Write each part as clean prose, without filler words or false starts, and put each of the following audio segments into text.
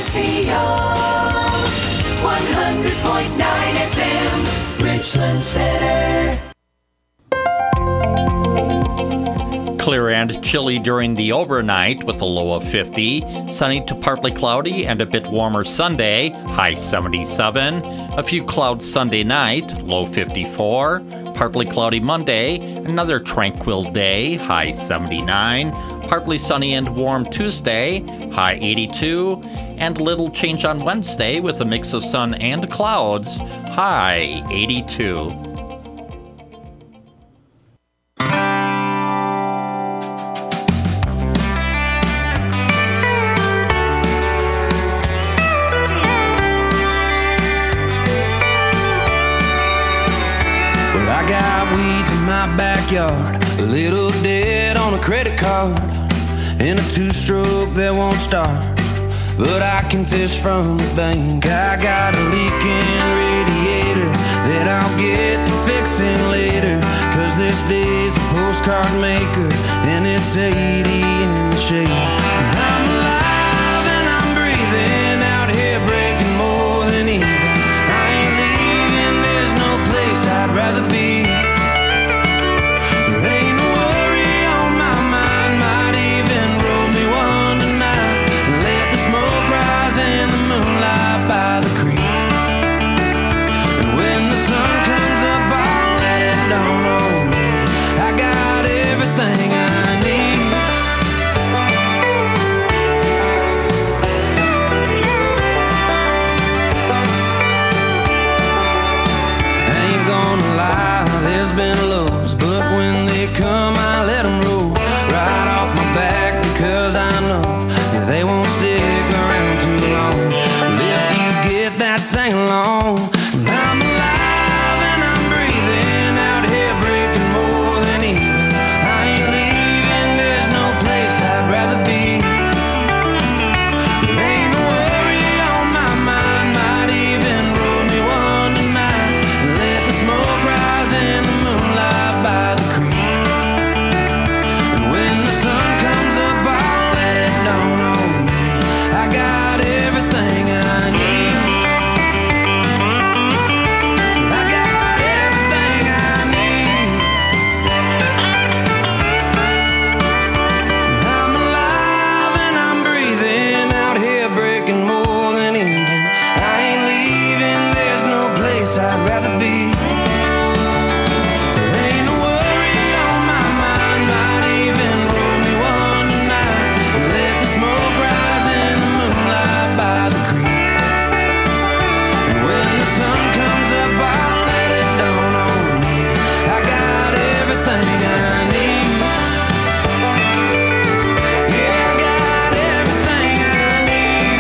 100.9 FM, Richland Center. Clear and chilly during the overnight with a low of 50. Sunny to partly cloudy and a bit warmer Sunday, high 77. A few clouds Sunday night, low 54. Partly cloudy Monday, another tranquil day, high 79. Partly sunny and warm Tuesday, high 82. And little change on Wednesday with a mix of sun and clouds, high 82. I got weeds in my backyard, a little debt on a credit card, and a two-stroke that won't start, but I can fish from the bank. I got a leaking radiator that I'll get to fixing later, 'cause this day's a postcard maker, and it's 80 in the shade. I'm alive and I'm breathing out here, breaking more than even. I ain't leaving, there's no place I'd rather be. Sing along. I'm alive and I'm breathing out here, breaking more than even. I ain't leaving, there's no place I'd rather be. There ain't no worry on my mind, might even roll me one tonight. Let the smoke rise in the moonlight by the creek, and when the sun comes up I'll let it dawn on me. I got everything I need. I'd rather be. There ain't no worry on my mind, might even roll me one tonight. Let the smoke rise in the moonlight by the creek, and when the sun comes up I'll let it dawn on me. I got everything I need. Yeah, I got everything I need.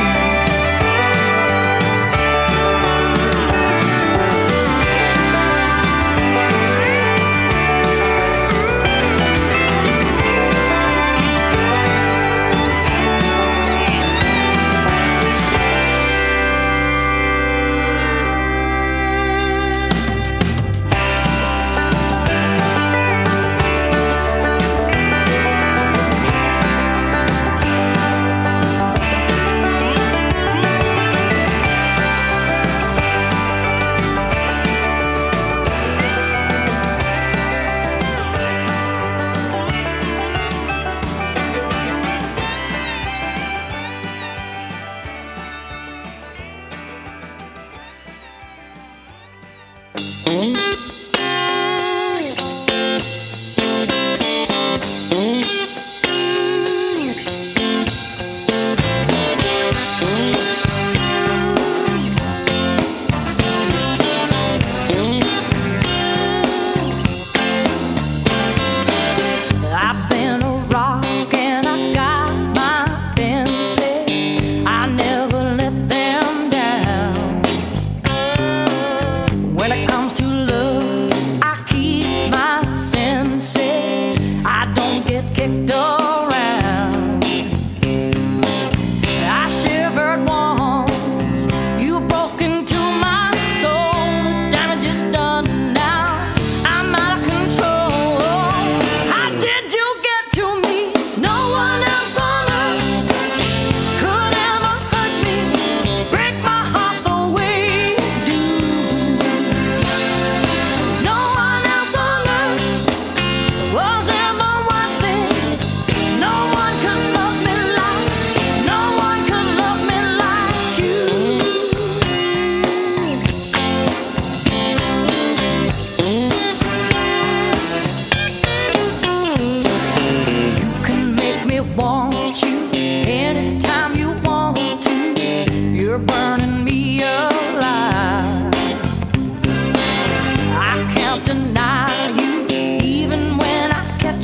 No one else on earth could ever hurt me.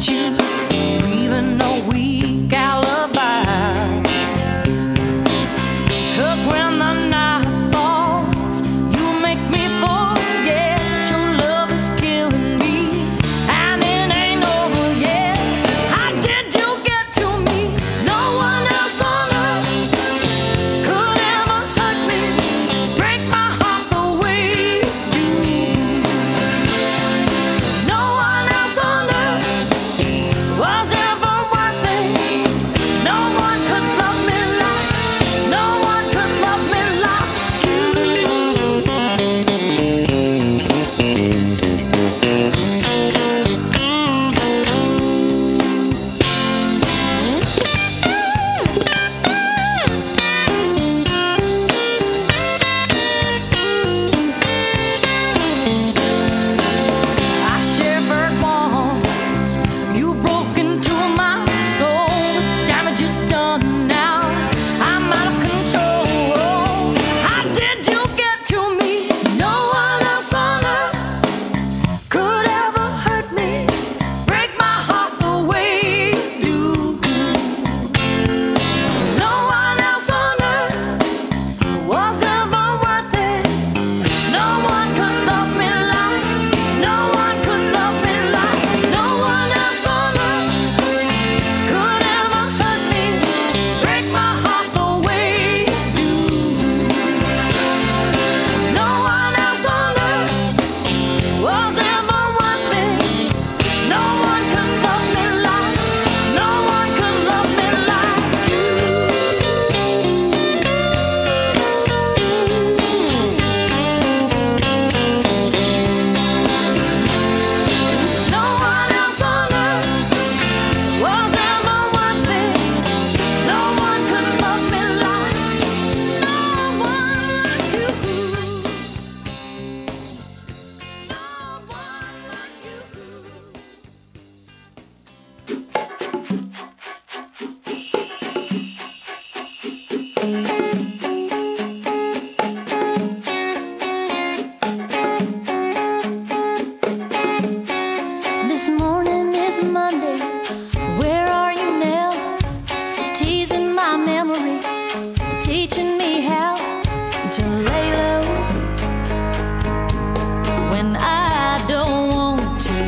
you, even a weak alibi. 'Cause when the night falls, you make me forget your love is killing me, and it ain't over yet. How did you get to me? No one else on earth could ever hurt me, break my heart the way you do. No one else on earth was ever worth it. No one could love me like, no one could love me like you. I shivered once, you broke into my soul. The damage is done now, I'm out of control. How did you get to me? No one else on earth could ever hurt me, break my heart the way you do. No one else on earth was ever worth it. No one could love me like, no one could love me like, no one else on earth could ever hurt me, break my heart the way you do. No one else on earth was ever worth it. No one could love me like, no one could love me like you. No one else on earth was ever worth it. No one could love me like, no one like you. No one like you. This morning is Monday. Where are you now? Teasing my memory, teaching me how to lay low when I don't want to.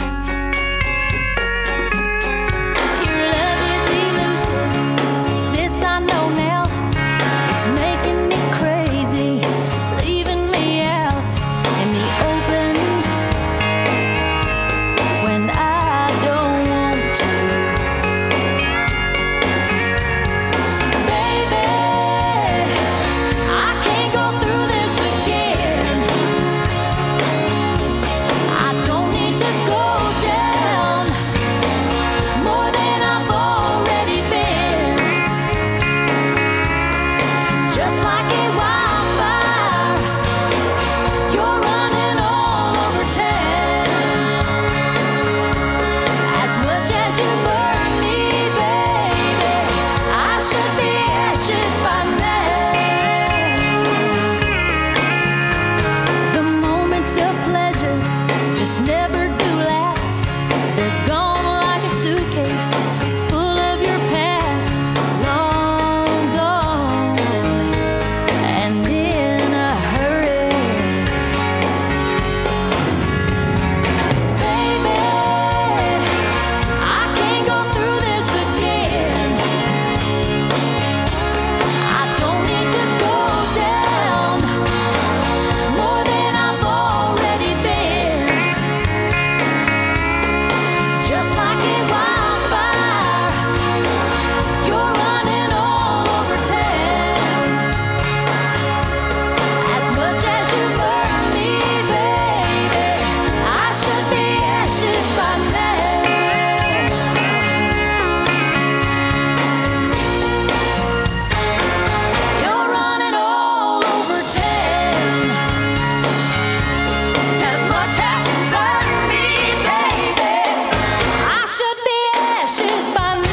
Your love is elusive, this I know now. It's making me crazy, leaving me out in the open when I don't want to. Baby, I can't go through this again. I don't need to go down more than I've already been. Just like a wildfire, you're running all over town. As much as you burn me, baby, I should be ashes by now. The moments of pleasure just never do last. They're gone like a suitcase full of your past, long gone and in a hurry. Baby, I can't go through this again. I don't need to go down more than I've already been. Just like a wildfire, you're running all over town. As much as you burn me, baby, I should be ashes by now. You're running all over town. As much as you burn me, baby, I should be ashes by now.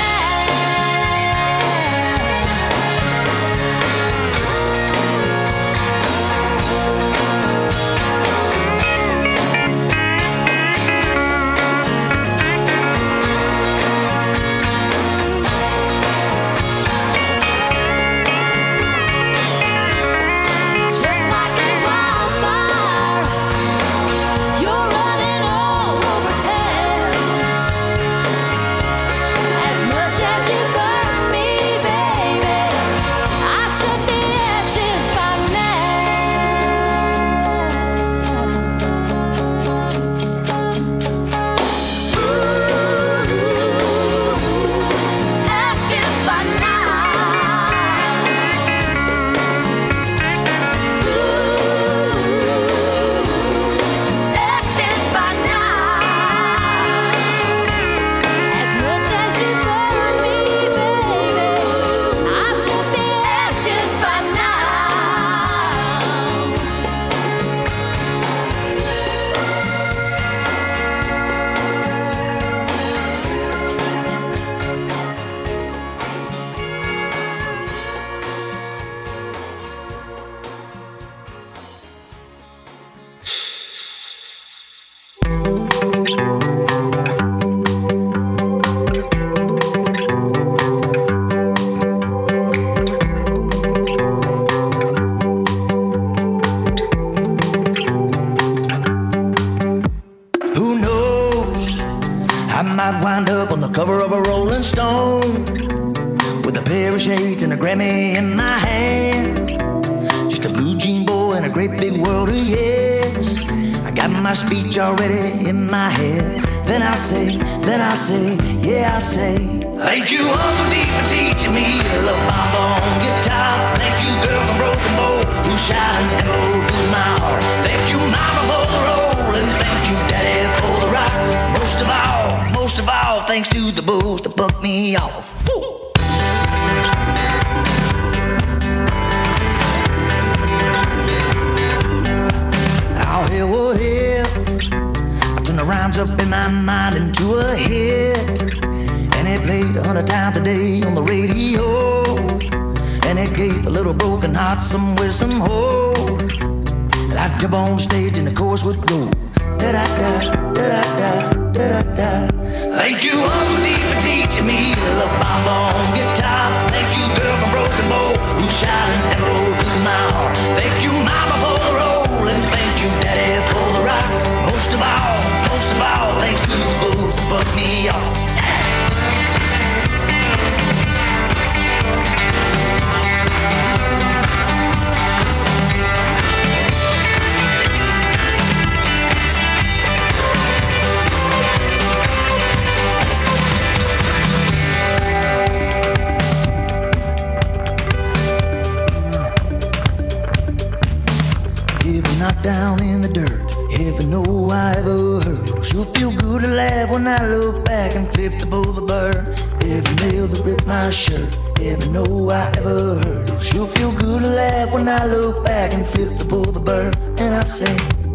of a Rolling Stone, with a pair of shades and a Grammy in my hand. Just a blue jean boy in a great big world of yes. I got my speech already in my head. Then I say, yeah I say, thank you Uncle D for teaching me to love my on guitar. Thank you girl from Broken Bow who shot an arrow through my heart. Thank you mama for the roll and thank you daddy for the rock. Most of all, thanks to the bulls that bucked me off. Woo! Oh, hell, oh, hell. I turn the rhymes up in my mind into a hit. And it played 100 times a day on the radio. And it gave a little broken heart some wisdom, hope. I'd jump on stage and the chorus would go. Da-da-da, da-da-da, da-da-da. Thank you, Uncle D, for teaching me to love my long guitar. Thank you, girl from Broken Bow who shot an arrow through my heart. Thank you, mama, for the roll and thank you, daddy, for the rock. Most of all, thanks to the bulls that bucked me off. Knocked down in the dirt, heaven know I ever heard. Sure feel good to laugh when I look back and flip the bull the bird. Every nail that ripped my shirt, heaven know I ever heard. Sure feel good to laugh when I look back and flip the bull the bird. And I say,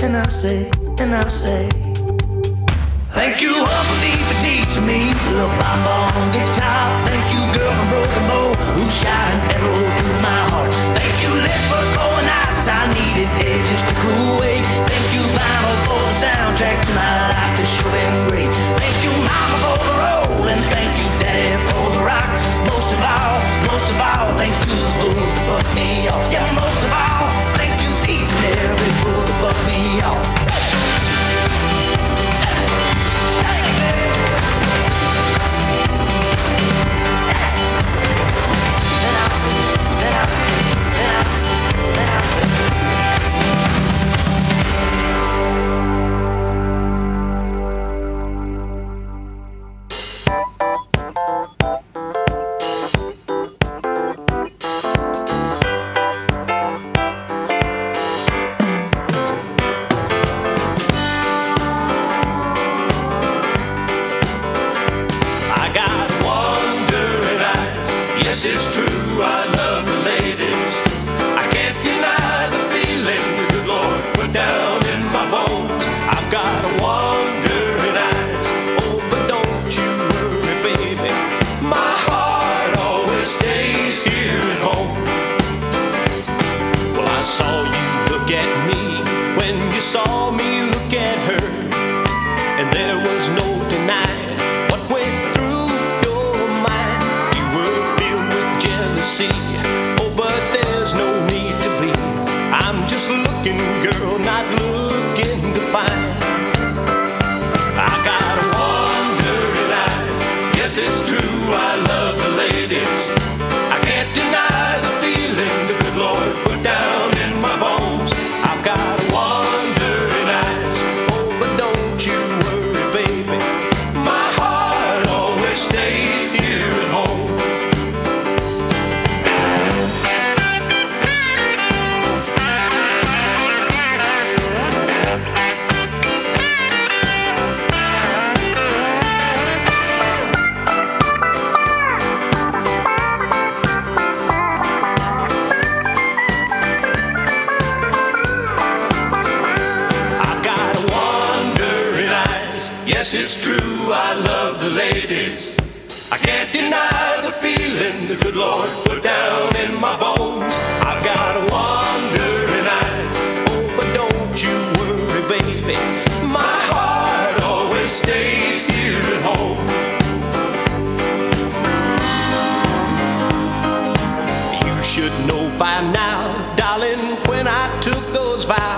thank you Uncle D for teaching me to love my long guitar. Thank you girl from Broken Bow who shot an arrow through my heart. Thank you Les for going nights I needed edges to cool away. Thank you mama for the soundtrack to my life that's sure been great. Thank you mama for the roll and thank you daddy for the rock. Most of all, thanks to the bulls that bucked me off. Yeah, most of all, thank you each and every bull that bucked me off.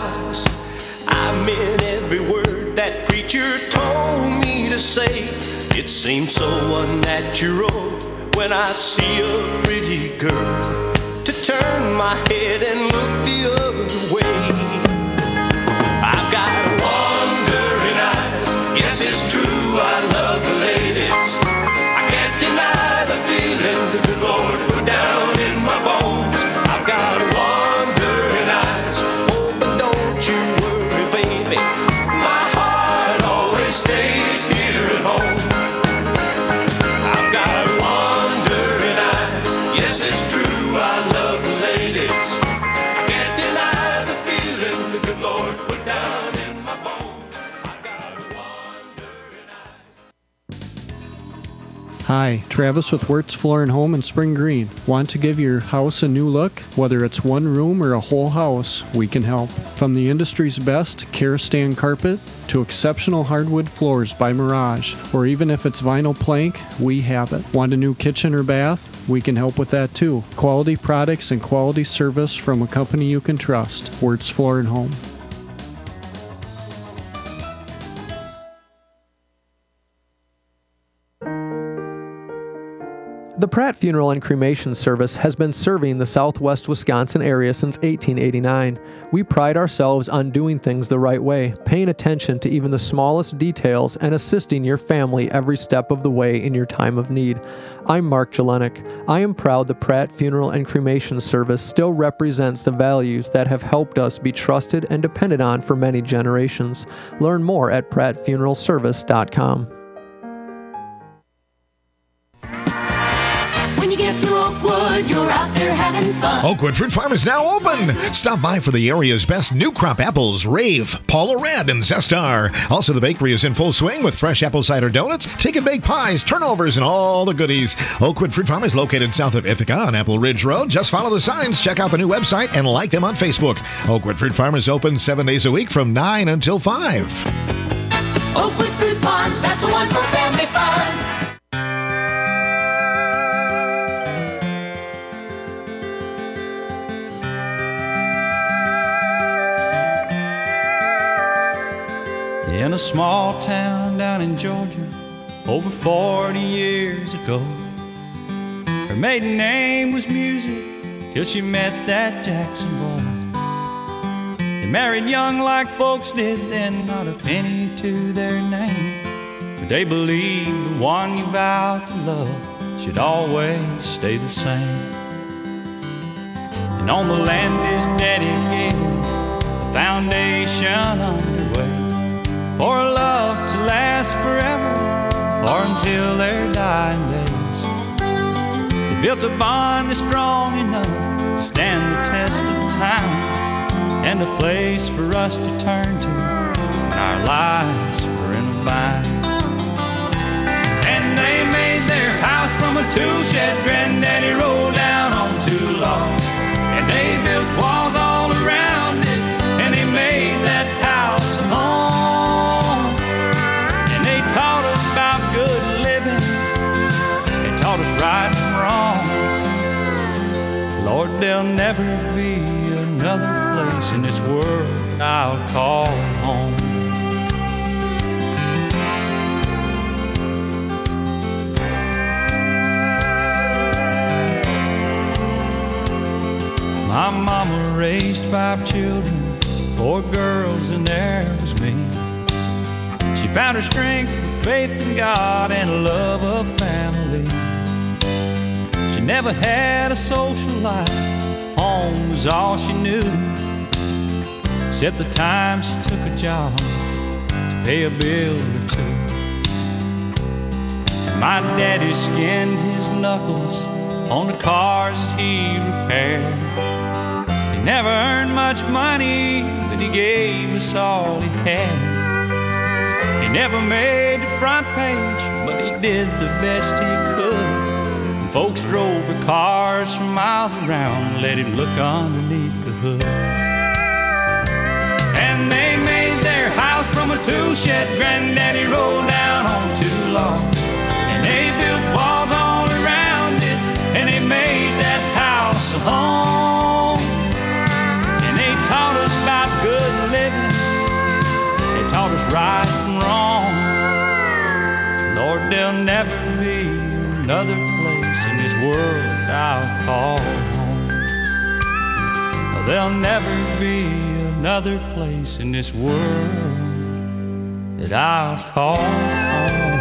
I meant every word that preacher told me to say. It seems so unnatural when I see a pretty girl to turn my head and look the other way. I've got wandering eyes, yes it's true, I love the ladies. I can't deny the feeling the good Lord put down in my bones. I've got wandering eyes, oh but don't you worry baby, my heart always stays here at home. I've got wandering eyes, yes it's true, I love the ladies. I can't deny the feeling the good Lord put down in my bones. I've got wandering eyes. Hi, Travis with Wirtz Floor and Home in Spring Green. Want to give your house a new look? Whether it's one room or a whole house, we can help. From the industry's best Karastan carpet to exceptional hardwood floors by Mirage, or even if it's vinyl plank, we have it. Want a new kitchen or bath? We can help with that too. Quality products and quality service from a company you can trust. Wirtz Floor and Home. The Pratt Funeral and Cremation Service has been serving the southwest Wisconsin area since 1889. We pride ourselves on doing things the right way, paying attention to even the smallest details, and assisting your family every step of the way in your time of need. I'm Mark Jelenik. I am proud the Pratt Funeral and Cremation Service still represents the values that have helped us be trusted and depended on for many generations. Learn more at prattfuneralservice.com. When you get to Oakwood, you're out there having fun. Oakwood Fruit Farm is now open. Stop by for the area's best new crop apples, Rave, Paula Red, and Zestar. Also, the bakery is in full swing with fresh apple cider donuts, take and bake pies, turnovers, and all the goodies. Oakwood Fruit Farm is located south of Ithaca on Apple Ridge Road. Just follow the signs, check out the new website, and like them on Facebook. Oakwood Fruit Farm is open 7 days a week from 9 until 5. Oakwood Fruit Farms, that's the one for family fun. In a small town down in Georgia, over 40 years ago, her maiden name was Music till she met that Jackson boy. They married young like folks did then, not a penny to their name, but they believed the one you vowed to love should always stay the same. And on the land his daddy gave him, the foundation underway for a love to last forever or until their dying days. They built a bond that's strong enough to stand the test of time, and a place for us to turn to when our lives were in a bind. And they made their house from a tool shed Granddaddy rolled down on too long, and they built walls all around it, and they made that house a home. Taught us about good living, they taught us right and wrong. Lord, there'll never be another place in this world I'll call home. My mama raised 5 children, 4 girls and there was me. She found her strength, faith in God, and a love of family. She never had a social life, home was all she knew, except the time she took a job to pay a bill or two. And my daddy skinned his knuckles on the cars that he repaired. He never earned much money, but he gave us all he had. He never made the front page, but he did the best he could. And folks drove their cars for miles around and let him look underneath the hood. And they made their house from a tool shed Granddaddy rolled down on too long, and they built walls all around it, and they made that house a home. And they taught us about good living, they taught us right and wrong. Lord, there'll another place in this world I'll call home. Oh, there'll never be another place in this world that I'll call home.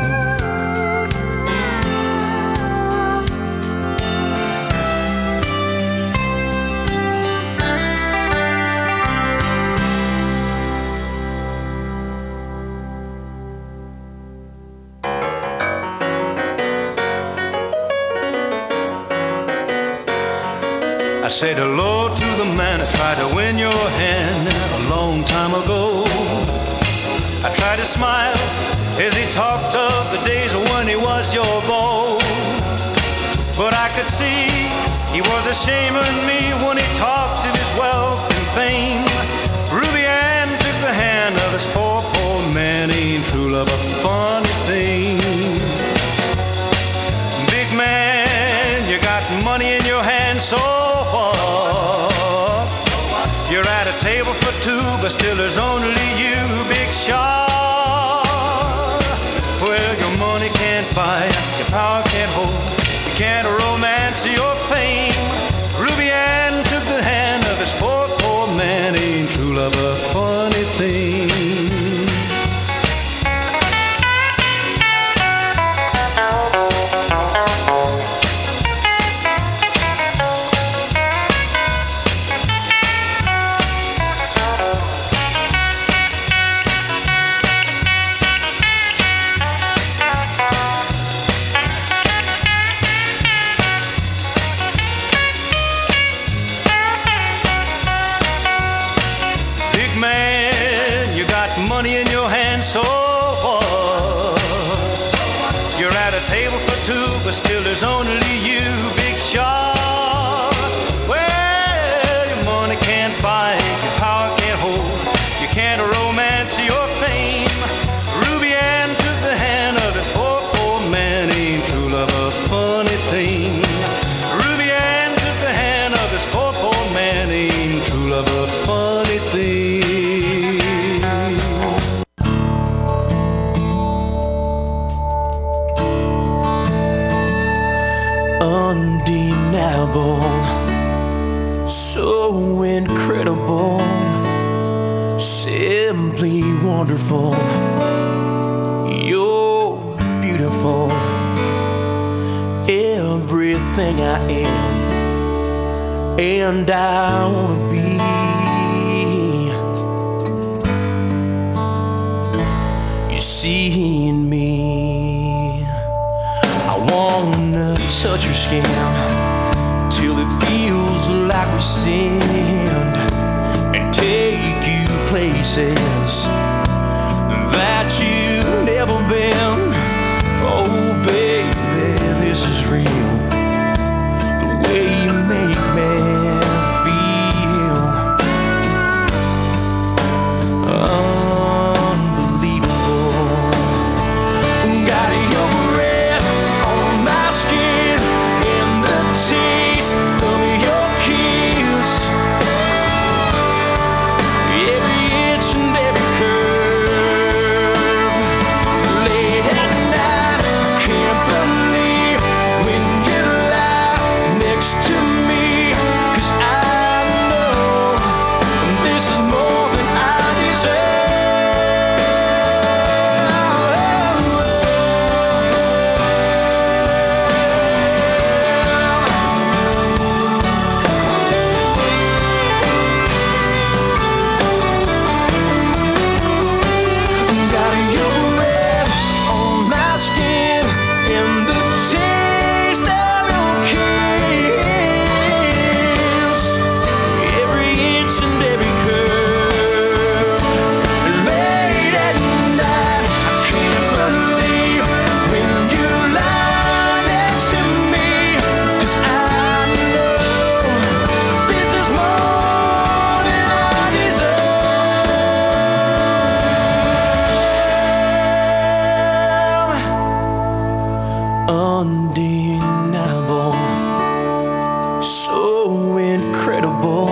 I said hello to the man who tried to win your hand a long time ago. I tried to smile as he talked of the days when he was your beau. But I could see he was ashamed of me when he talked of his wealth and fame. Ruby Ann took the hand of his poor, poor man. Ain't true love a funny thing? Big man, you got money in your hand, so what? You're at a table for two, but still there's only you, big shot. Well, your money can't buy, your power can't hold, you can't romance your fame. Ruby Ann took the hand of his poor, poor man. Ain't true love a funny thing? Money in your hand, so what? You're at a table for two, but still there's only you, big shot. Well, your money can't buy, your power can't hold, you can't romance your fame. Ruby Ann took the hand of this poor, poor man. Ain't true love a funny thing? Ruby Ann took the hand of this poor, poor man. Ain't true love a funny thing? Undeniable, so incredible, simply wonderful. You're beautiful, everything I am, and I wanna be. You see in me, I wanna touch your skin till it feels like we sinned, and take you places that you've never been. Oh baby, this is real, the way you make me feel. Unbelievable. Got your breath on my skin and the taste of your kiss. Every inch and every curve. Late at night, can't believe when you lie next to me. 'Cause I know this is more than I deserve. Got your breath on my skin and the taste of your kiss. Every inch and every curve. Late at night, I can't believe when you lie next to me. 'Cause I know this is more than I deserve. Undeniable, so incredible,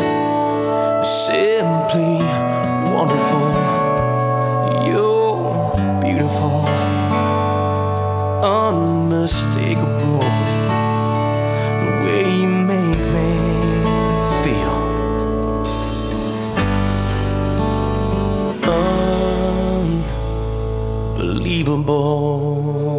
simply wonderful. You're beautiful, unbelievable. unmistakable. The way you make me feel. Unbelievable.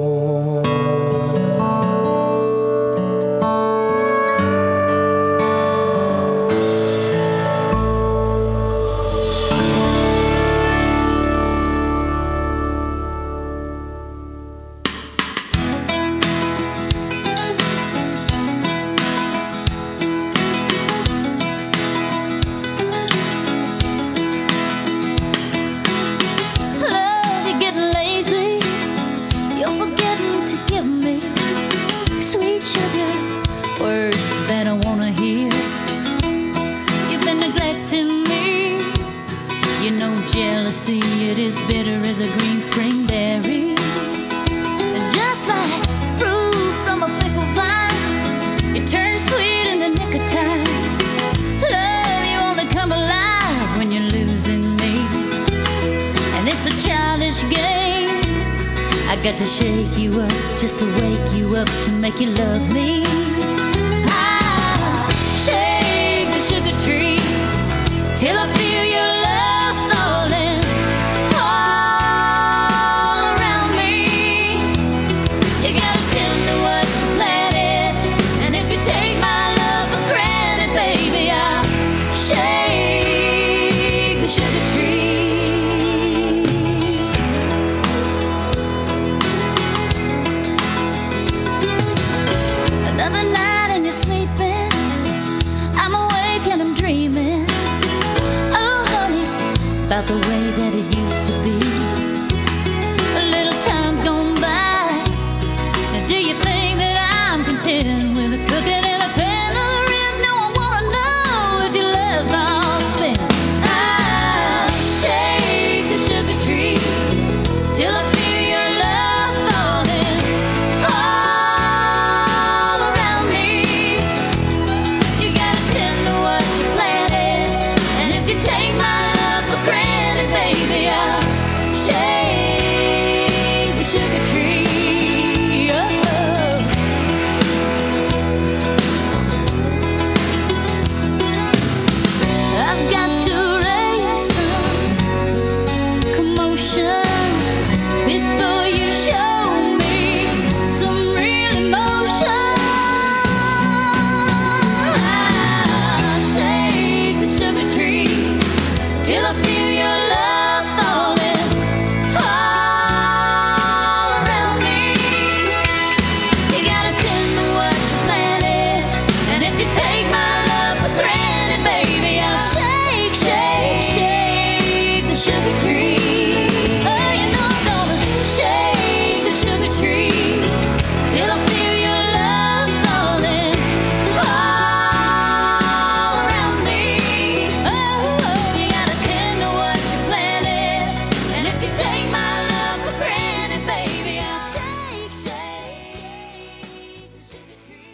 It is bitter as a green spring berry, just like fruit from a fickle vine. It turns sweet in the nick of time. Love, you only come alive when you're losing me, and it's a childish game. I got to shake you up just to wake you up to make you love me. I shake the sugar tree till I feel your love falling all around me. You gotta tell me what you planted, and if you take my love for granted, baby, I'll shake the sugar tree. Another night and you're sleeping, I'm awake and I'm dreaming. Oh honey, about the way that it used to be. A little time's gone by. Now do you think that I'm content with a cooking in a pan of the rib? No, I wanna know if your love's all spent. I'll shake the sugar tree till I feel your love falling all around me. You gotta tell me what you planted, and if you take my love for granted, baby, I'll shake the sugar tree. Oh. I've got to raise some commotion before you show me some real emotion. I'll shake the sugar tree till I feel your love falling all around me. You gotta tell me what you planted, and if you take my love for granted, baby, I'll shake, shake, shake the sugar tree. Oh, you know I'm gonna shake the sugar tree till I feel your love falling all around me. Oh, you gotta tell me what you planted, and if you take my love for granted, baby, I'll shake, shake, shake the sugar tree.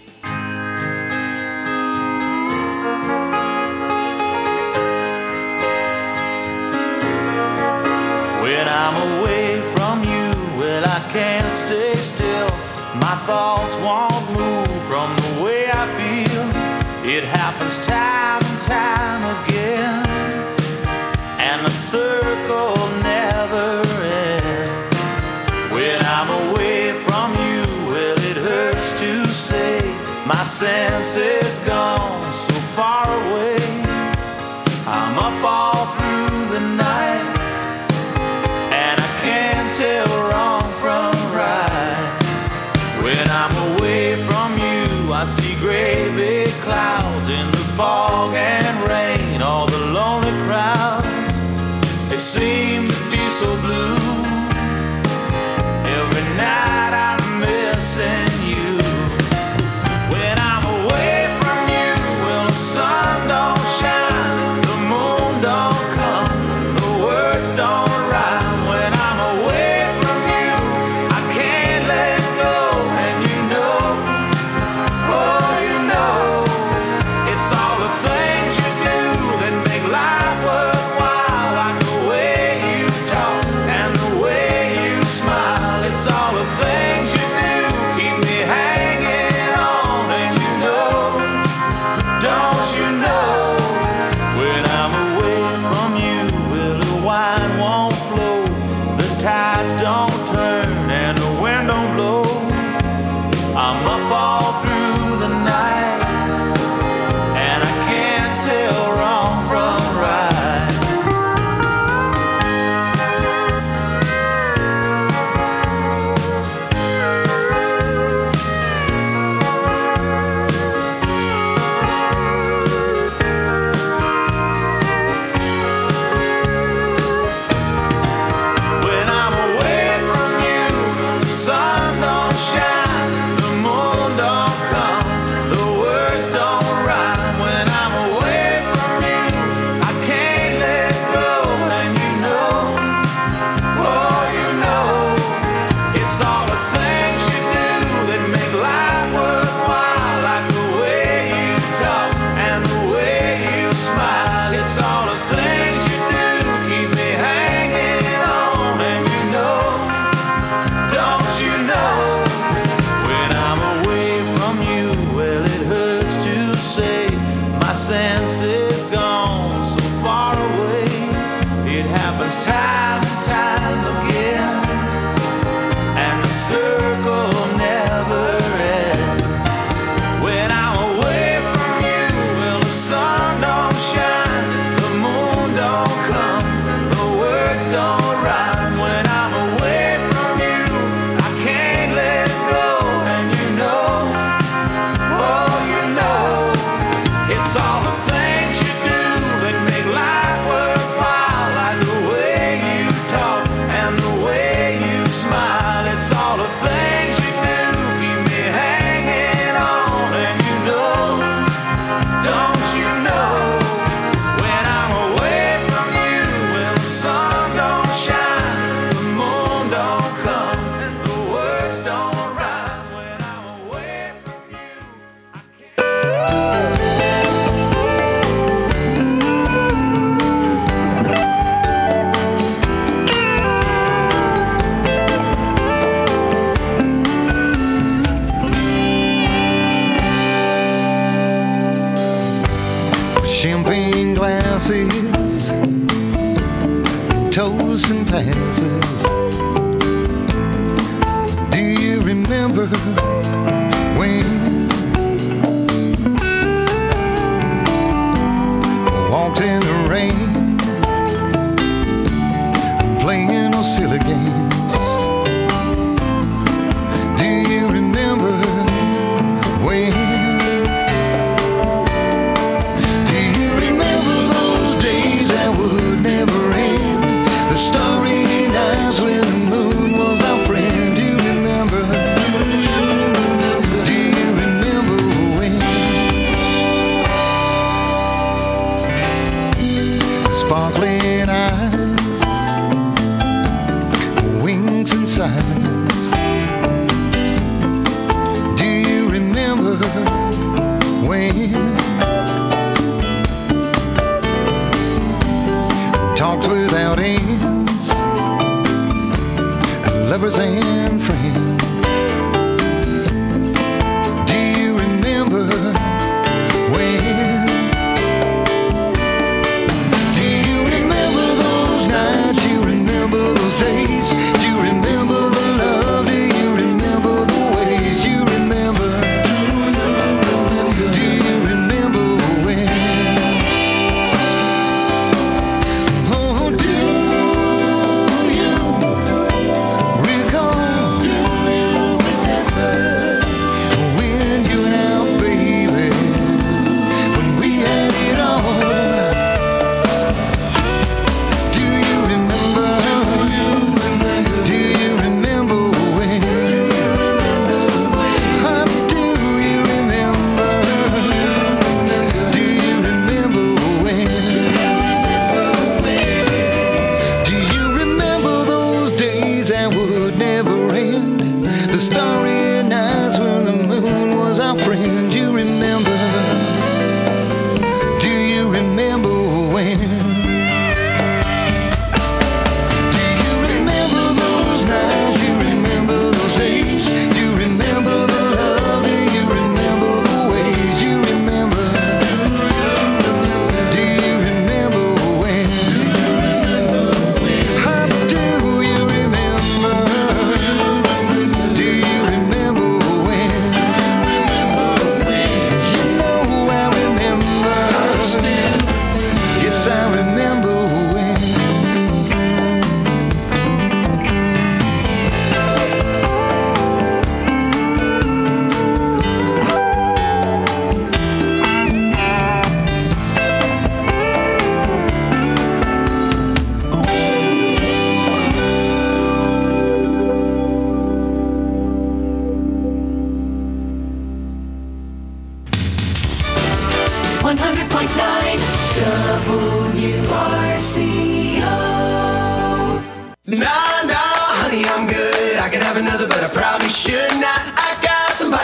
When I'm away from you, well, I can't stay still. My thoughts won't move from the way I feel. It happens time and time again, and the circle never ends. When I'm away from you, well, it hurts to say my sense is gone so far away. I'm up all through the night, and I can't tell wrong from right. When I'm away from you, I see gray big clouds in the fog and rain. All the lonely crowds, they seem to be so blue. Every night I'm missing you. When I'm away from you, well, the sun don't shine, the moon don't come, the words don't rhyme. When I'm away from you, I can't let go, and you know, oh, you know, it's all the things you do that make life worthwhile, like the way you talk and up all through the night, and I can't tell wrong from right. When I'm away from you, the sun don't shine, the moon don't come, the words don't rhyme. When I'm away from you, I can't let go, and you know, oh, you know, it's all the things you do that make life worthwhile, like the way you talk and the way you smile. It's all the things you do keep me hanging on, and you know, don't you know, when I'm away from you, well, it hurts to say my sense is gone so far away. It happens time and time again, and the circle never ends. When I'm away from you, well, the sun don't shine, the moon don't come, the words don't rhyme. When I'm away from you, I can't let go, and you know, oh, you know, it's all the things you do that make life worthwhile, like the way you talk and the way you smile. It's all the things you do keep me hanging on, and you know, don't you know, when I'm away from you, well, the sun don't shine, the moon don't come, and the words don't rhyme. When I'm away from you, I can't. Champagne glasses, toasts and passes. Do you remember when I walked in the rain, playing those silly games? Do you remember when? Do you remember those days that would never end? The starry nights when the moon was our friend. Do you remember? Do you remember when? Sparkling eyes, wings and sighs. Do you remember when? Talked without ends, lovers and friends. Do you remember when? Do you remember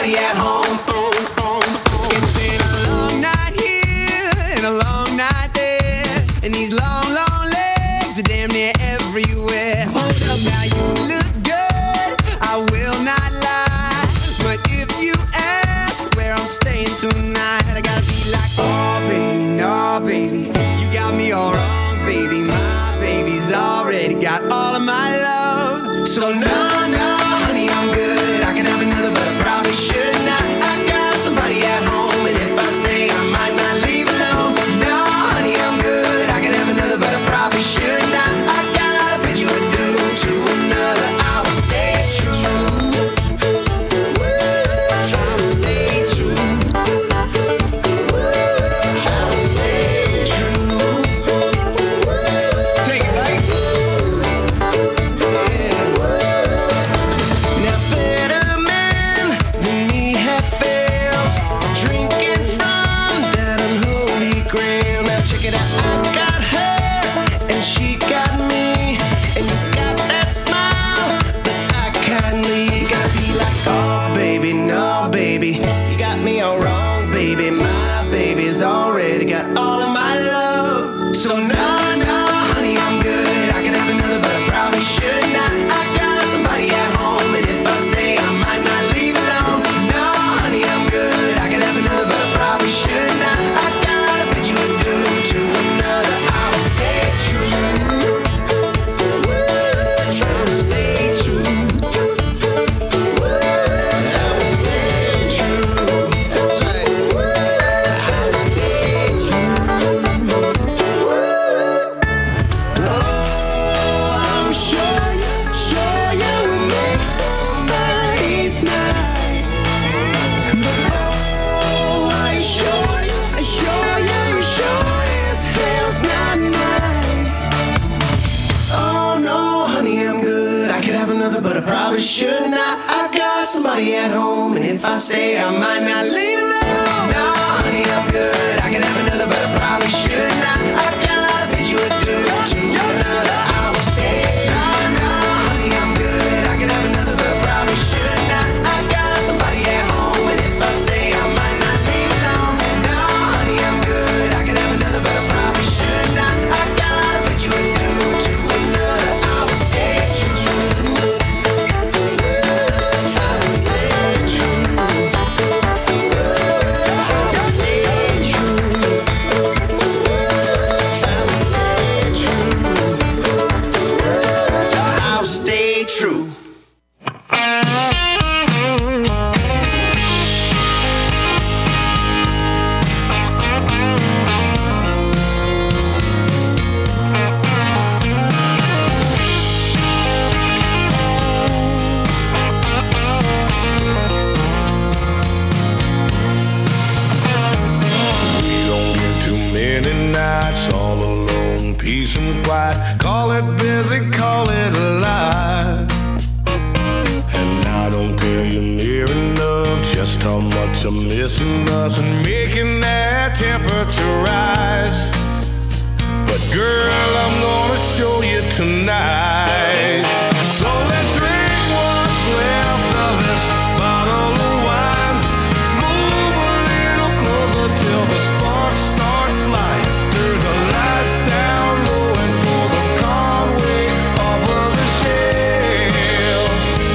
somebody at home. It's been a long night here and a long night there, and these long, long legs are damn near everywhere. Hold up now, you look good, I will not lie, but if you ask where I'm staying tonight, I gotta be like, oh baby, no baby, you got me all wrong, baby. My baby's already got all of my love. So no, honey, I'm good. I can have another, but I probably should not. I got somebody at home, and if I stay, I might not leave alone. No, honey, I'm good. I can have another, but I probably should not. I gotta bid you adieu to another. I will stay true. I will stay true. I will stay true. Take it right. Now better men than me have failed, drinking from that unholy grail. Now check it out, I got her and she got me, and you got that smile that I kindly gotta be like, oh baby, no baby, you got me all wrong, baby. My baby's already got all of my love. So no, honey, I'm good. I can have another, but I probably should not. I got somebody at home, and if I stay, I might not leave alone. No, honey, I'm good. I can have another, but I probably should not. I gotta bid you adieu to another. I will stay true. I will stay true. I will stay true. That's right. I will stay true. I'm sure you will make somebody's night. But oh, I sure you as hell's not mine. Oh no, honey, I'm good. I could have another, but I probably should not. I got somebody at home, and if I stay, I might not leave alone. No, honey, I'm good. I could have another, but I probably should not. I gotta bid you adieu to another. I will stay. No, honey, I'm good. I could have another, but I probably should not. I got somebody at home, and if I stay, I might not leave alone. No, honey, I'm good. I could have another, but I probably should not. I gotta bid you adieu to another. I will stay true. I will stay true. I'll stay true. We don't get too many nights all alone, peace and quiet. Call it busy, call it alive. And I don't tell you near enough just how much I'm missing us and making that temperature rise. But girl, I'm gonna show you tonight. So let's drink what's left of this bottle of wine. Move a little closer till the sparks start flying. Turn the lights down low and pull the Conway off of the shelf.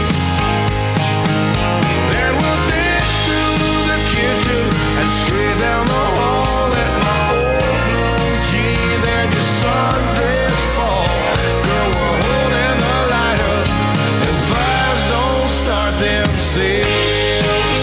Then we'll dance through the kitchen and straight down the hall at my old blue jeans and your sundress fall. Girl, we're holding the light up and fires don't start themselves.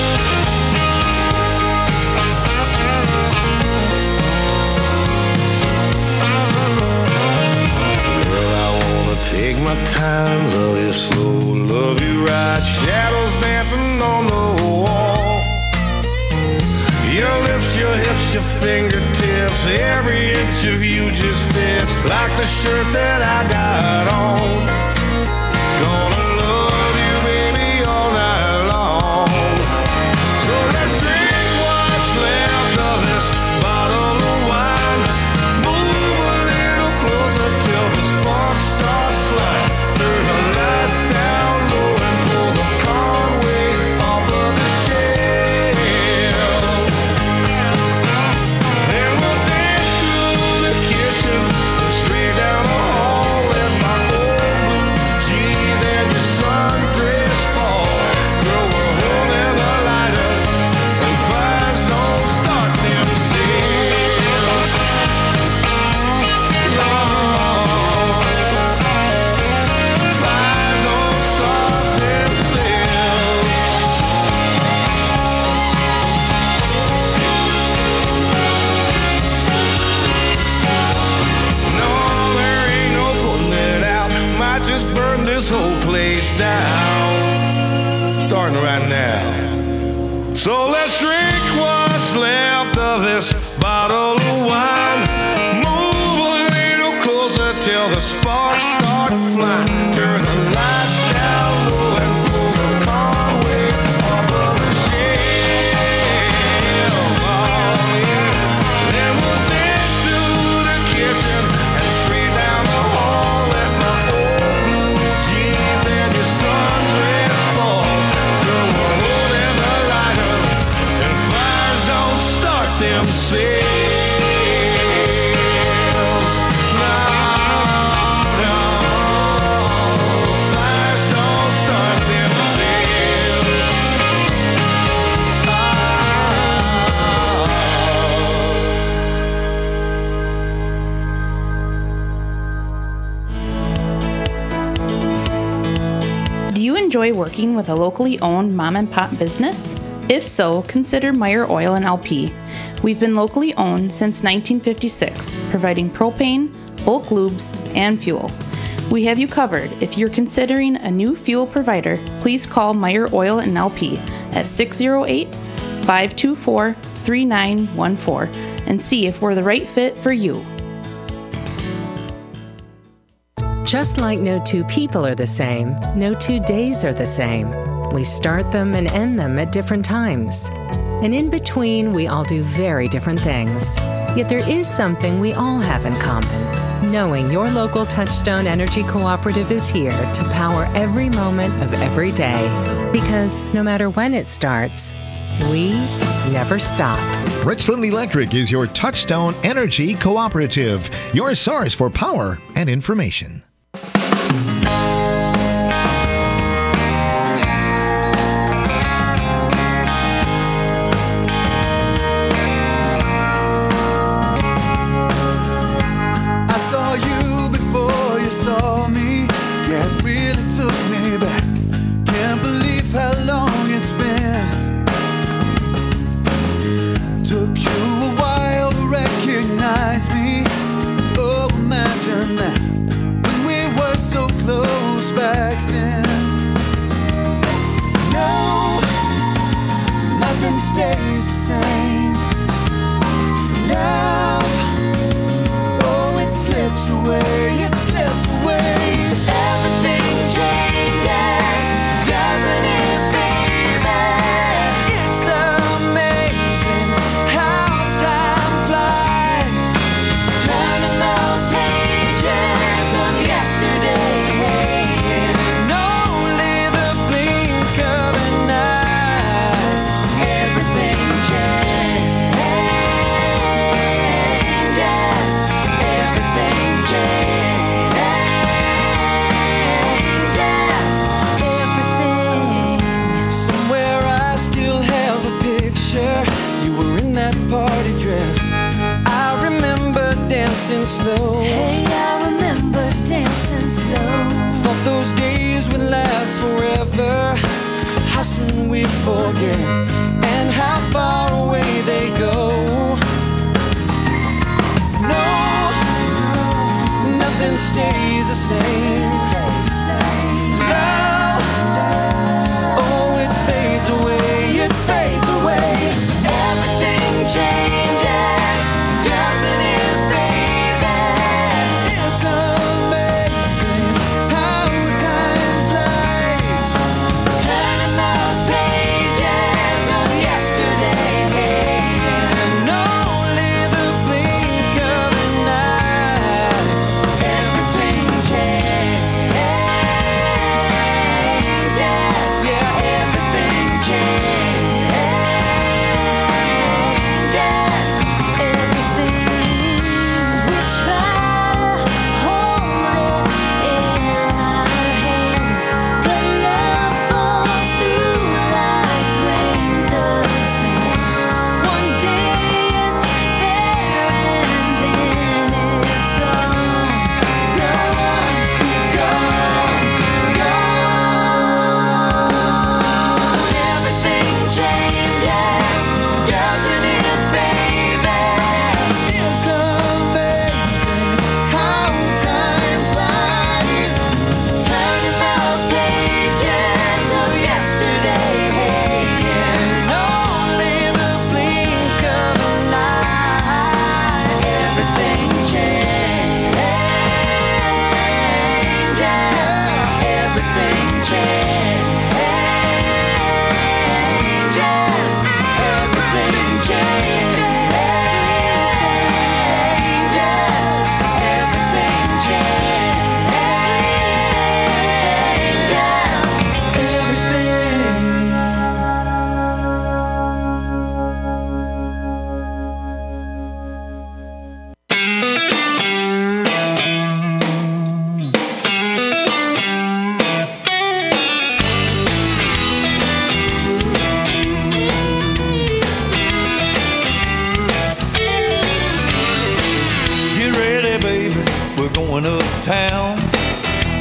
Girl, I wanna take my time, love you slow, love you right. Shadows dancing on the wall. Your lips, your hips, your fingertips, every inch of you just fits like the shirt that I got on. Gonna love you, baby, all night long. So let's drink what's left of this bottle of wine. Move a little closer till the sparks start flying. Turn the lights down low and pull the Conway off of the shelf. So let's drink what's left of this bottle of wine. Move a little closer till the sparks start flying. Turn the lights down low and pull the Conway off of the shelf. Oh, yeah. Then we'll dance to the kitchen and straight down the hall. Let my old blue jeans and your sundress fall. Girl, we're holding the light up and fires don't start themselves. No, no, fires don't start themselves. Do you enjoy working with a locally owned mom and pop business? If so, consider Meyer Oil and LP. We've been locally owned since 1956, providing propane, bulk lubes, and fuel. We have you covered. If you're considering a new fuel provider, please call Meyer Oil and LP at 608-524-3914 and see if we're the right fit for you. Just like no two people are the same, no 2 days are the same. We start them and end them at different times. And in between, we all do very different things. Yet there is something we all have in common. Knowing your local Touchstone Energy Cooperative is here to power every moment of every day. Because no matter when it starts, we never stop. Richland Electric is your Touchstone Energy Cooperative, your source for power and information. I saw you before you saw me. Yeah, it really took me back. Can't believe how long it's been. Took you a while to recognize me. Oh, imagine that, when we were so close back then. No, nothing stays the same. Now, oh, it slips away, it slips away. Everything changes, doesn't it, baby? It's amazing how time flies. Turning the pages of yesterday, and only the blink of an eye. Everything changes, everything changes, everything. Somewhere I still have a picture. You were in that party dress. I remember dancing slow. Hey, I remember dancing slow. Thought those days would last forever. How soon we forget, and how far away they go. No, nothing stays the same. Love, oh, it fades away, it fades away. Everything changes, doesn't it, baby? It's amazing how time flies. Turning the pages of yesterday.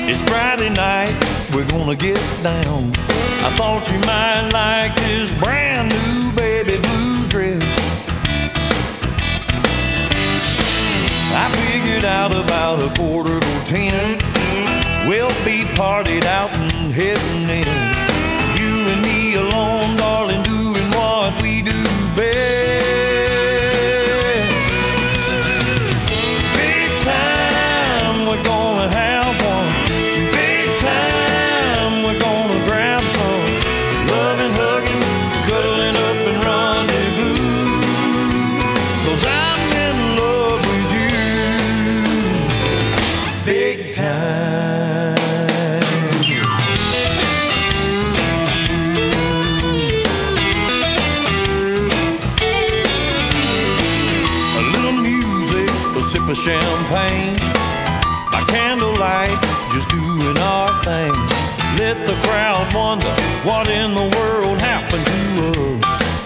It's Friday night, we're gonna get down. I thought you might like this brand new baby blue dress. I figured out about 9:45. We'll be partied out and heading in. You and me alone, darling, doing what we do best. Big time, we're gonna have one. Big time, we're gonna grab some. Loving, hugging, cuddling up and rendezvous. 'Cause I'm in love with you. Big time. A little music, a sip of champagne. By candlelight, just doing our thing. Let the crowd wonder what in the world happened to us.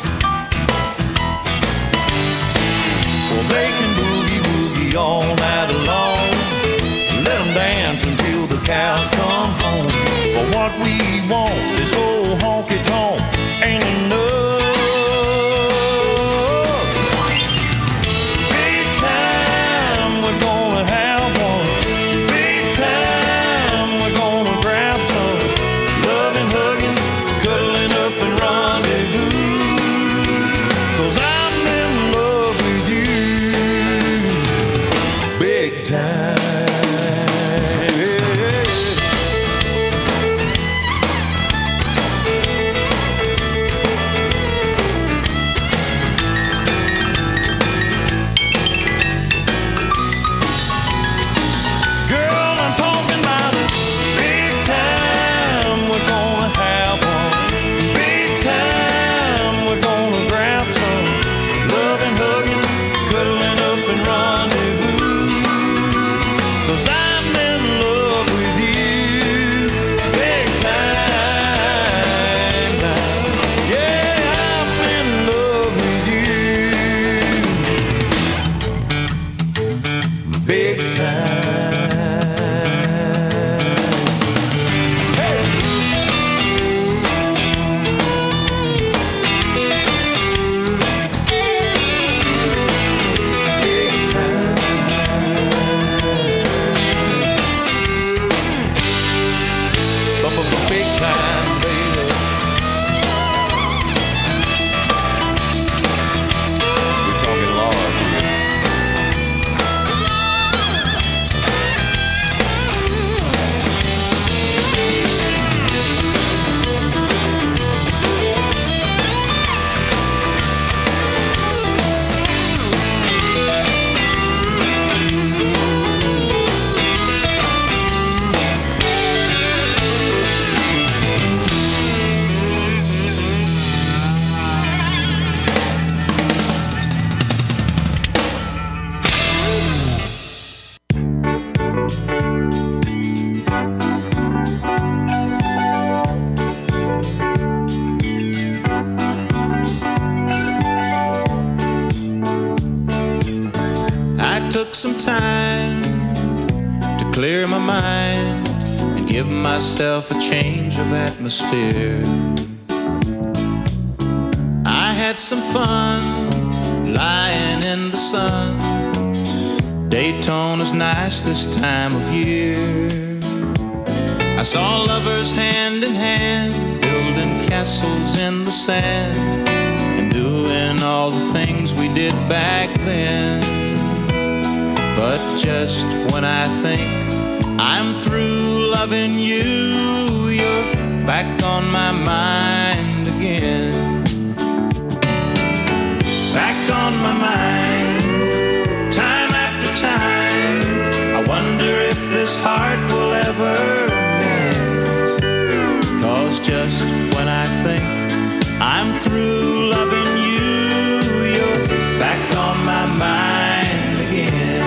Well, they can boogie woogie all night long. Let them dance until the cows come home. But what we want, this old honky tonk, ain't enough. Big time, we're gonna have one. Big time, we're gonna grab some. Loving, hugging, cuddling up and rendezvous. 'Cause I'm in love with you. Big time. Girl, I'm talking about it. Big time, we're gonna have one. Big time, we're gonna grab some. Loving, hugging, cuddling up and rendezvous. 'Cause I'm in love with you. Big time now. Yeah, I'm in love with you. Big time. Hey. Big time. Big time, baby. We're talking large here. I took some time to clear my mind and give myself a change of atmosphere. I had some fun lying in the sun. Daytona's nice this time of year. I saw lovers hand in hand, building castles in the sand, and doing all the things we did back then. But just when I think I'm through loving you, you're back on my mind again. Back on my mind, time after time. I wonder if this heart will ever mend. 'Cause just when I think I'm through loving you, you're back on my mind again.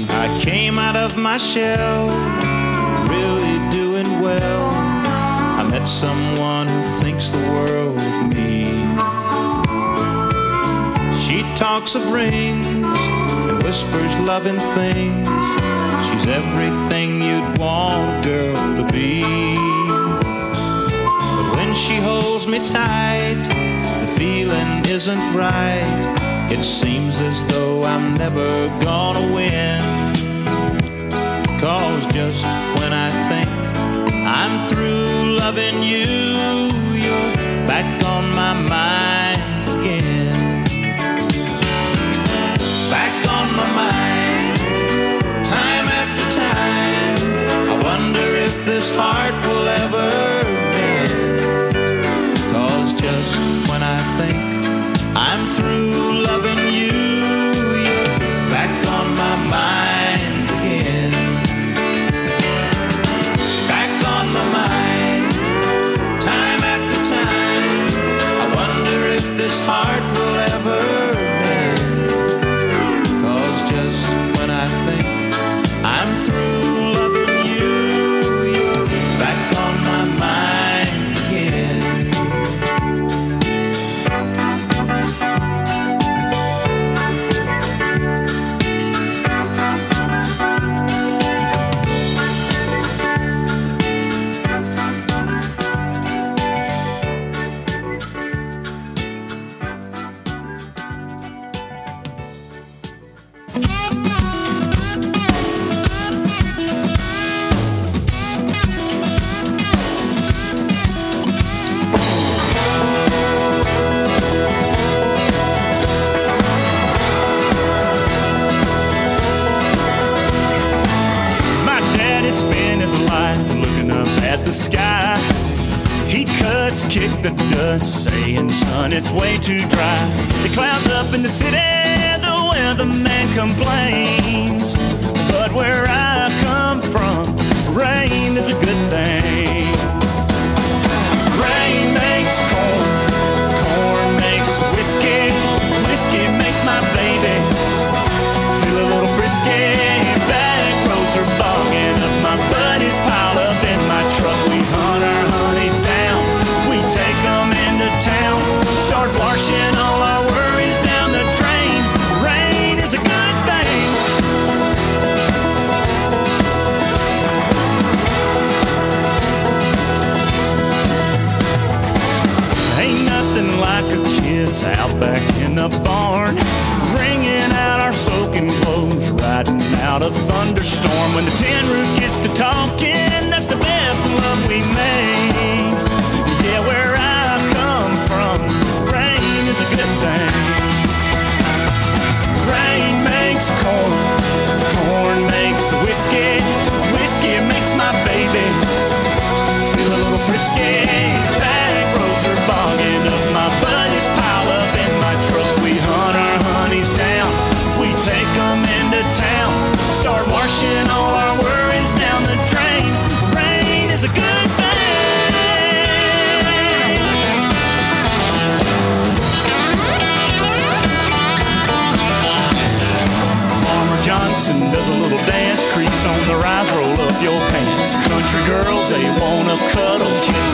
my shell, really doing well. I met someone who thinks the world of me. She talks of rings and whispers loving things. She's everything you'd want a girl to be. But when she holds me tight, the feeling isn't right. It seems as though I'm never gonna win. 'Cause just when I think I'm through loving you, you're back on my mind again. Back on my mind, time after time. I wonder if this heart will ever mend. 'Cause just when I think I'm through loving you, you're back on my mind again. Back on my mind, time after time. I wonder if this heart will ever mend. 'Cause just when I think I'm through loving you, you're back on my mind again. My daddy spent his life looking up at the sky. He cuss, kick the dust, saying, son, it's way too dry. The clouds up in the city, the weatherman complains. But where I come from, rain is a good thing. Rain makes corn, corn makes whiskey, whiskey makes my baby feel a little frisky. Back roads are bogging up, my buddies pile up in my truck. We hunt our honeys down, we take them into town, start washing all our worries down the drain. Rain is a good thing. Ain't nothing like a kiss out back in the barn, wringing out our soaking clothes, riding out a thunderstorm. When the tin roof gets to talking, that's the best love we made. Yeah, where I come from, rain is a good thing. Rain makes corn, corn makes whiskey, whiskey makes my baby feel a little frisky. Back roads are bogging up, my buddies pile up in my truck. We hunt our honeys down, we take them into town, start washing all our worries down the drain. Rain is a good thing. Farmer Johnson does a little dance, crease on the rise, roll up your pants. Country girls, they wanna cut